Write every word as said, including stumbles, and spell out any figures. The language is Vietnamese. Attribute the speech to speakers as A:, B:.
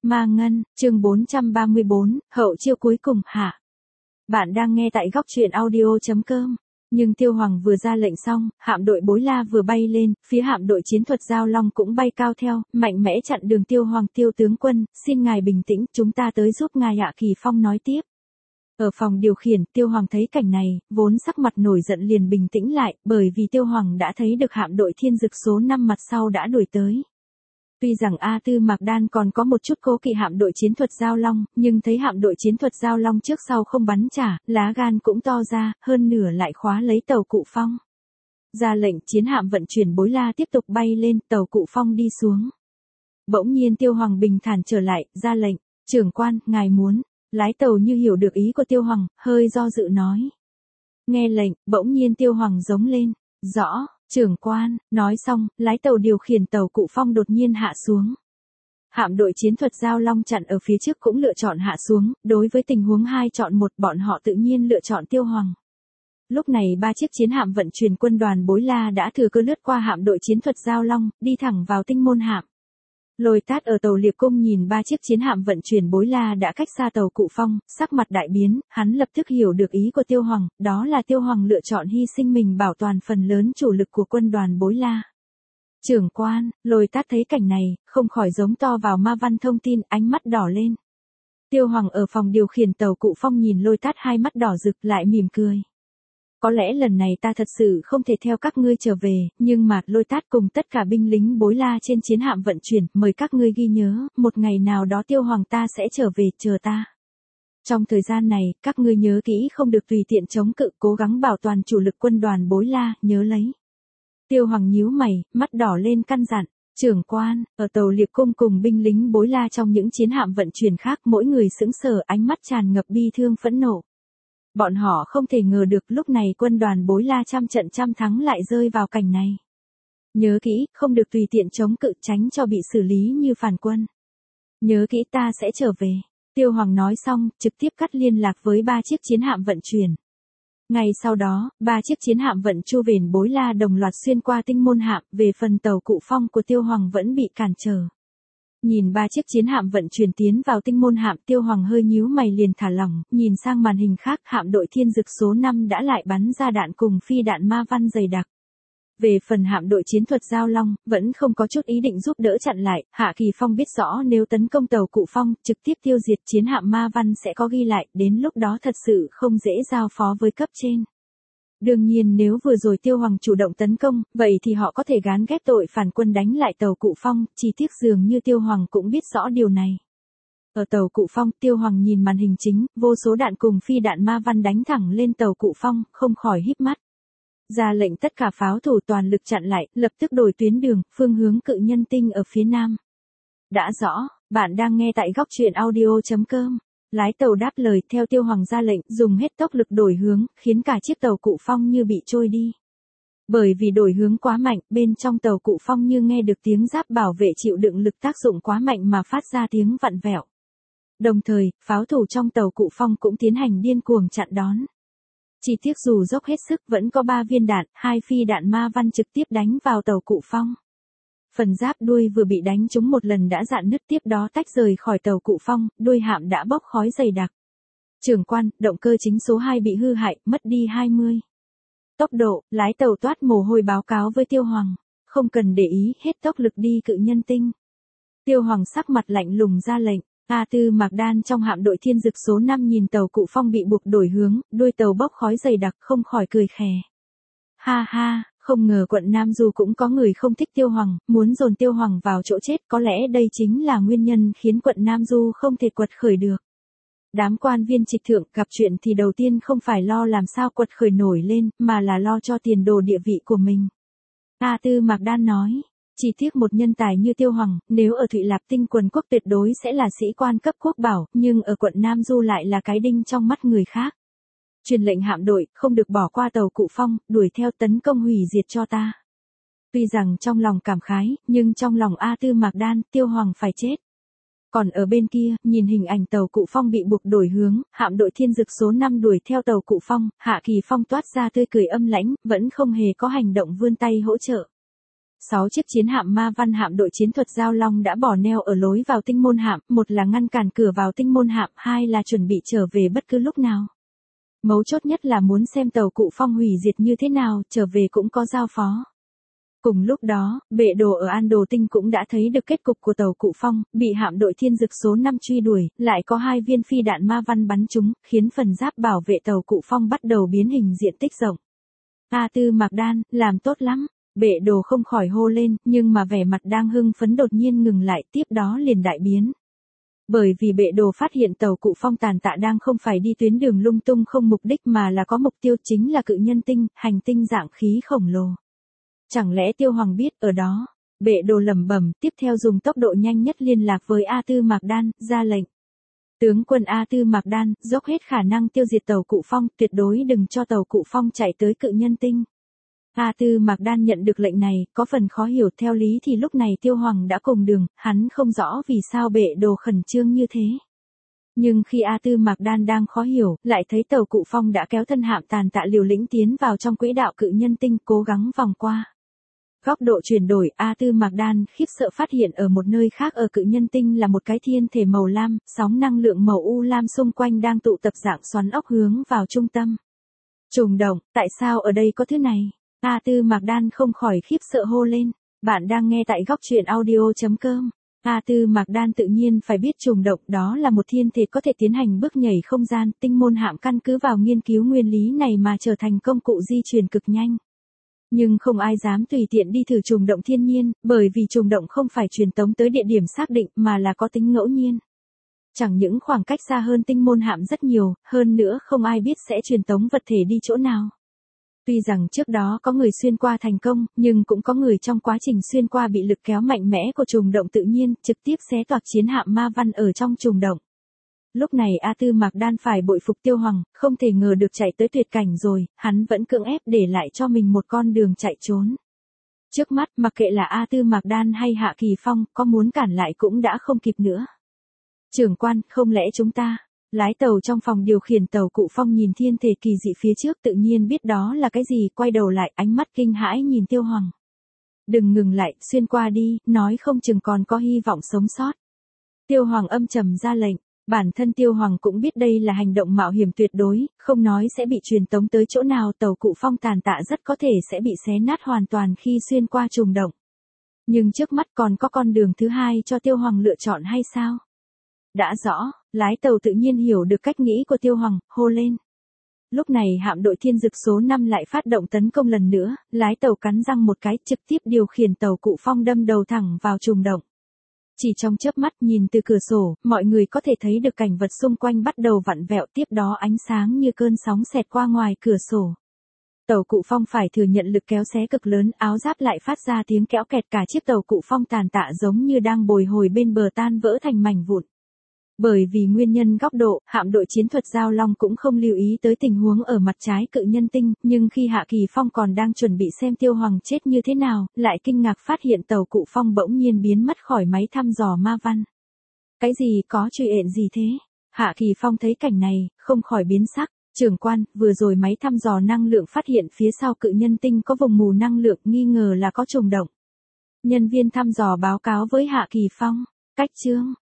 A: Ma Ngân, chương bốn trăm ba mươi bốn, hậu chiêu cuối cùng, hạ. Bạn đang nghe tại góc truyện audio.com. Nhưng Tiêu Hoàng vừa ra lệnh xong, hạm đội Bối La vừa bay lên, phía hạm đội chiến thuật Giao Long cũng bay cao theo, mạnh mẽ chặn đường Tiêu Hoàng. Tiêu tướng quân, xin ngài bình tĩnh, chúng ta tới giúp ngài ạ. Kỳ Phong nói tiếp. Ở phòng điều khiển, Tiêu Hoàng thấy cảnh này, vốn sắc mặt nổi giận liền bình tĩnh lại, bởi vì Tiêu Hoàng đã thấy được hạm đội Thiên Dực số năm mặt sau đã đuổi tới. Tuy rằng A Tư Mạc Đan còn có một chút cố kỵ hạm đội chiến thuật Giao Long, nhưng thấy hạm đội chiến thuật Giao Long trước sau không bắn trả, lá gan cũng to ra, hơn nửa lại khóa lấy tàu Cụ Phong. Ra lệnh, chiến hạm vận chuyển Bối La tiếp tục bay lên, tàu Cụ Phong đi xuống. Bỗng nhiên Tiêu Hoàng bình thản trở lại, ra lệnh, trưởng quan, ngài muốn. Lái tàu như hiểu được ý của Tiêu Hoàng, hơi do dự nói. Nghe lệnh, bỗng nhiên Tiêu Hoàng giống lên, rõ. Trưởng quan, nói xong, lái tàu điều khiển tàu Cụ Phong đột nhiên hạ xuống. Hạm đội chiến thuật Giao Long chặn ở phía trước cũng lựa chọn hạ xuống, đối với tình huống hai chọn một bọn họ tự nhiên lựa chọn Tiêu Hoàng. Lúc này ba chiếc chiến hạm vận chuyển quân đoàn Bối La đã thừa cơ lướt qua hạm đội chiến thuật Giao Long, đi thẳng vào Tinh Môn hạm. Lôi Tát ở tàu Liệp Cung nhìn ba chiếc chiến hạm vận chuyển Bối La đã cách xa tàu Cụ Phong, sắc mặt đại biến, hắn lập tức hiểu được ý của Tiêu Hoàng, đó là Tiêu Hoàng lựa chọn hy sinh mình bảo toàn phần lớn chủ lực của quân đoàn Bối La. Trưởng quan, Lôi Tát thấy cảnh này, không khỏi giống to vào ma văn thông tin, ánh mắt đỏ lên. Tiêu Hoàng ở phòng điều khiển tàu Cụ Phong nhìn Lôi Tát hai mắt đỏ rực lại mỉm cười. Có lẽ lần này ta thật sự không thể theo các ngươi trở về, nhưng mà Lôi Tát cùng tất cả binh lính Bối La trên chiến hạm vận chuyển, mời các ngươi ghi nhớ, một ngày nào đó Tiêu Hoàng ta sẽ trở về, chờ ta. Trong thời gian này, các ngươi nhớ kỹ không được tùy tiện chống cự, cố gắng bảo toàn chủ lực quân đoàn Bối La, nhớ lấy. Tiêu Hoàng nhíu mày, mắt đỏ lên căn dặn, trưởng quan, ở tàu Liệp Cung cùng binh lính Bối La trong những chiến hạm vận chuyển khác mỗi người sững sờ, ánh mắt tràn ngập bi thương phẫn nộ. Bọn họ không thể ngờ được lúc này quân đoàn Bối La trăm trận trăm thắng lại rơi vào cảnh này. Nhớ kỹ, không được tùy tiện chống cự, tránh cho bị xử lý như phản quân. Nhớ kỹ, ta sẽ trở về. Tiêu Hoàng nói xong, trực tiếp cắt liên lạc với ba chiếc chiến hạm vận chuyển. Ngay sau đó, ba chiếc chiến hạm vận Chu Vền Bối La đồng loạt xuyên qua Tinh Môn hạm, về phần tàu Cụ Phong của Tiêu Hoàng vẫn bị cản trở. Nhìn ba chiếc chiến hạm vận chuyển tiến vào Tinh Môn hạm, Tiêu Hoàng hơi nhíu mày liền thả lỏng, nhìn sang màn hình khác, hạm đội Thiên Dực số năm đã lại bắn ra đạn cùng phi đạn ma văn dày đặc. Về phần hạm đội chiến thuật Giao Long, vẫn không có chút ý định giúp đỡ chặn lại, Hạ Kỳ Phong biết rõ nếu tấn công tàu Cụ Phong, trực tiếp tiêu diệt chiến hạm ma văn sẽ có ghi lại, đến lúc đó thật sự không dễ giao phó với cấp trên. Đương nhiên nếu vừa rồi Tiêu Hoàng chủ động tấn công, vậy thì họ có thể gán ghép tội phản quân đánh lại tàu Cụ Phong, chỉ tiếc dường như Tiêu Hoàng cũng biết rõ điều này. Ở tàu Cụ Phong, Tiêu Hoàng nhìn màn hình chính, vô số đạn cùng phi đạn ma văn đánh thẳng lên tàu Cụ Phong, không khỏi híp mắt. Ra lệnh tất cả pháo thủ toàn lực chặn lại, lập tức đổi tuyến đường, phương hướng Cự Nhân Tinh ở phía nam. Đã rõ, bạn đang nghe tại góc truyện audio.com. Lái tàu đáp lời theo Tiêu Hoàng ra lệnh, dùng hết tốc lực đổi hướng, khiến cả chiếc tàu Cụ Phong như bị trôi đi. Bởi vì đổi hướng quá mạnh, bên trong tàu Cụ Phong như nghe được tiếng giáp bảo vệ chịu đựng lực tác dụng quá mạnh mà phát ra tiếng vặn vẹo. Đồng thời, pháo thủ trong tàu Cụ Phong cũng tiến hành điên cuồng chặn đón. Chỉ tiếc dù dốc hết sức vẫn có ba viên đạn, hai phi đạn ma văn trực tiếp đánh vào tàu Cụ Phong. Phần giáp đuôi vừa bị đánh trúng một lần đã rạn nứt, tiếp đó tách rời khỏi tàu Cụ Phong, đuôi hạm đã bốc khói dày đặc. Trưởng quan, động cơ chính số hai bị hư hại, mất đi hai mươi. Tốc độ, lái tàu toát mồ hôi báo cáo với Tiêu Hoàng. Không cần để ý, hết tốc lực đi Cự Nhân Tinh. Tiêu Hoàng sắc mặt lạnh lùng ra lệnh. A Tư Mạc Đan trong hạm đội Thiên Dực số năm nhìn tàu Cụ Phong bị buộc đổi hướng, đuôi tàu bốc khói dày đặc, không khỏi cười khè. Ha ha, không ngờ quận Nam Du cũng có người không thích Tiêu Hoàng, muốn dồn Tiêu Hoàng vào chỗ chết, có lẽ đây chính là nguyên nhân khiến quận Nam Du không thể quật khởi được. Đám quan viên trịch thượng gặp chuyện thì đầu tiên không phải lo làm sao quật khởi nổi lên, mà là lo cho tiền đồ địa vị của mình. A Tư Mạc Đan nói. Chỉ tiếc một nhân tài như Tiêu Hoàng, nếu ở Thụy Lạp Tinh quần quốc tuyệt đối sẽ là sĩ quan cấp quốc bảo, nhưng ở quận Nam Du lại là cái đinh trong mắt người khác. Truyền lệnh hạm đội, không được bỏ qua tàu Cụ Phong, đuổi theo tấn công hủy diệt cho ta. Tuy rằng trong lòng cảm khái, nhưng trong lòng A Tư Mạc Đan, Tiêu Hoàng phải chết. Còn ở bên kia, nhìn hình ảnh tàu Cụ Phong bị buộc đổi hướng, hạm đội Thiên Dực số năm đuổi theo tàu Cụ Phong, Hạ Kỳ Phong toát ra tươi cười âm lãnh, vẫn không hề có hành động vươn tay hỗ trợ. Sáu chiếc chiến hạm ma văn hạm đội chiến thuật Giao Long đã bỏ neo ở lối vào tinh môn hạm, một là ngăn cản cửa vào tinh môn hạm, hai là chuẩn bị trở về bất cứ lúc nào. Mấu chốt nhất là muốn xem tàu Cụ Phong hủy diệt như thế nào, trở về cũng có giao phó. Cùng lúc đó, bệ đồ ở An Đồ Tinh cũng đã thấy được kết cục của tàu Cụ Phong, bị hạm đội Thiên Dực số năm truy đuổi, lại có hai viên phi đạn ma văn bắn trúng, khiến phần giáp bảo vệ tàu Cụ Phong bắt đầu biến hình diện tích rộng. A Tư Mạc Đan, làm tốt lắm. Bệ đồ không khỏi hô lên, nhưng mà vẻ mặt đang hưng phấn đột nhiên ngừng lại, tiếp đó liền đại biến. Bởi vì bệ đồ phát hiện tàu Cụ Phong tàn tạ đang không phải đi tuyến đường lung tung không mục đích mà là có mục tiêu chính là cự nhân tinh, hành tinh dạng khí khổng lồ. Chẳng lẽ Tiêu Hoàng biết ở đó? Bệ đồ lẩm bẩm, tiếp theo dùng tốc độ nhanh nhất liên lạc với A Tư Mạc Đan, ra lệnh. Tướng quân A Tư Mạc Đan, dốc hết khả năng tiêu diệt tàu Cụ Phong, tuyệt đối đừng cho tàu Cụ Phong chạy tới cự nhân tinh. A Tư Mạc Đan nhận được lệnh này, có phần khó hiểu, theo lý thì lúc này Tiêu Hoàng đã cùng đường, hắn không rõ vì sao bệ đồ khẩn trương như thế. Nhưng khi A Tư Mạc Đan đang khó hiểu, lại thấy tàu Cụ Phong đã kéo thân hạm tàn tạ liều lĩnh tiến vào trong quỹ đạo cự nhân tinh, cố gắng vòng qua. Góc độ chuyển đổi, A Tư Mạc Đan khiếp sợ phát hiện ở một nơi khác ở cự nhân tinh là một cái thiên thể màu lam, sóng năng lượng màu u lam xung quanh đang tụ tập dạng xoắn ốc hướng vào trung tâm. Trùng động, tại sao ở đây có thứ này? A Tư Mạc Đan không khỏi khiếp sợ hô lên. Bạn đang nghe tại góc truyện audio chấm com. A Tư Mạc Đan tự nhiên phải biết trùng động đó là một thiên thể có thể tiến hành bước nhảy không gian, tinh môn hạm căn cứ vào nghiên cứu nguyên lý này mà trở thành công cụ di chuyển cực nhanh. Nhưng không ai dám tùy tiện đi thử trùng động thiên nhiên, bởi vì trùng động không phải truyền tống tới địa điểm xác định mà là có tính ngẫu nhiên. Chẳng những khoảng cách xa hơn tinh môn hạm rất nhiều, hơn nữa không ai biết sẽ truyền tống vật thể đi chỗ nào. Tuy rằng trước đó có người xuyên qua thành công, nhưng cũng có người trong quá trình xuyên qua bị lực kéo mạnh mẽ của trùng động tự nhiên, trực tiếp xé toạc chiến hạm ma văn ở trong trùng động. Lúc này A Tư Mạc Đan phải bội phục Tiêu Hoàng, không thể ngờ được chạy tới tuyệt cảnh rồi, hắn vẫn cưỡng ép để lại cho mình một con đường chạy trốn. Trước mắt, mặc kệ là A Tư Mạc Đan hay Hạ Kỳ Phong, có muốn cản lại cũng đã không kịp nữa. Trưởng quan, không lẽ chúng ta... Lái tàu trong phòng điều khiển tàu Cụ Phong nhìn thiên thể kỳ dị phía trước tự nhiên biết đó là cái gì, quay đầu lại ánh mắt kinh hãi nhìn Tiêu Hoàng. Đừng ngừng lại, xuyên qua đi, nói không chừng còn có hy vọng sống sót. Tiêu Hoàng âm trầm ra lệnh, bản thân Tiêu Hoàng cũng biết đây là hành động mạo hiểm tuyệt đối, không nói sẽ bị truyền tống tới chỗ nào, tàu Cụ Phong tàn tạ rất có thể sẽ bị xé nát hoàn toàn khi xuyên qua trùng động. Nhưng trước mắt còn có con đường thứ hai cho Tiêu Hoàng lựa chọn hay sao? Đã rõ, lái tàu tự nhiên hiểu được cách nghĩ của Tiêu Hoàng, hô lên. Lúc này hạm đội Thiên Dực số năm lại phát động tấn công lần nữa, lái tàu cắn răng một cái, trực tiếp điều khiển tàu Cụ Phong đâm đầu thẳng vào trùng động. Chỉ trong chớp mắt nhìn từ cửa sổ, mọi người có thể thấy được cảnh vật xung quanh bắt đầu vặn vẹo, tiếp đó ánh sáng như cơn sóng xẹt qua ngoài cửa sổ. Tàu Cụ Phong phải thừa nhận lực kéo xé cực lớn, áo giáp lại phát ra tiếng kéo kẹt, cả chiếc tàu Cụ Phong tàn tạ giống như đang bồi hồi bên bờ tan vỡ thành mảnh vụn. Bởi vì nguyên nhân góc độ, hạm đội chiến thuật Giao Long cũng không lưu ý tới tình huống ở mặt trái cự nhân tinh, nhưng khi Hạ Kỳ Phong còn đang chuẩn bị xem Tiêu Hoàng chết như thế nào, lại kinh ngạc phát hiện tàu Cụ Phong bỗng nhiên biến mất khỏi máy thăm dò ma văn. Cái gì, có truy ện gì thế? Hạ Kỳ Phong thấy cảnh này, không khỏi biến sắc. Trưởng quan, vừa rồi máy thăm dò năng lượng phát hiện phía sau cự nhân tinh có vùng mù năng lượng, nghi ngờ là có trùng động. Nhân viên thăm dò báo cáo với Hạ Kỳ Phong. Cách chương